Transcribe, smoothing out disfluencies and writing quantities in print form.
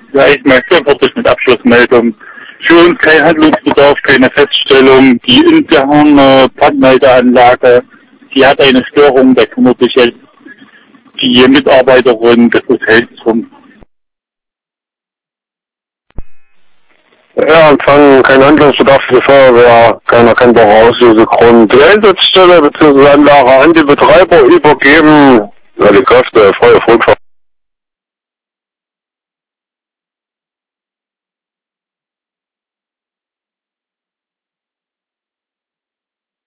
Ja, ich mal sehr fertig mit Abschlussmeldung. Für uns kein Handlungsbedarf, keine Feststellung. Die interne Brandmeldeanlage, die hat eine Störung, da kümmert sich jetzt die Mitarbeiterin des Hotels drum. Ja, Empfang, kein Handlungsbedarf für die Feuerwehr, kein erkennbarer Auslösegrund. Die Einsatzstelle bzw. Anlage an die Betreiber übergeben. Ja, die Kräfte, freie Flugfahrt.